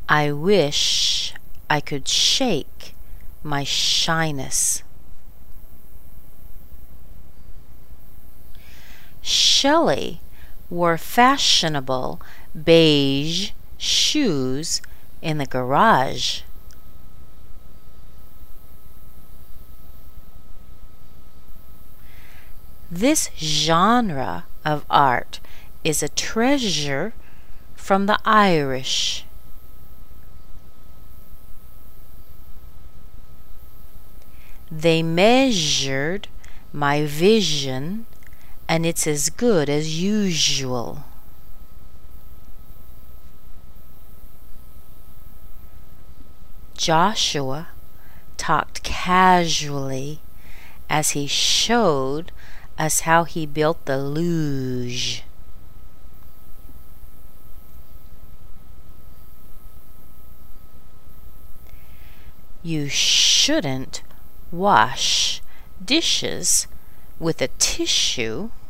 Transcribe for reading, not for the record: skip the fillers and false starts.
I wish I could shake my shyness. Shelley wore fashionable beige shoes in the garage. This genre of art is a treasure from the Irish. They measured my vision, and it's as good as usual. Joshua talked casually as he showed us how he built the luge. You shouldn't wash dishes with a tissue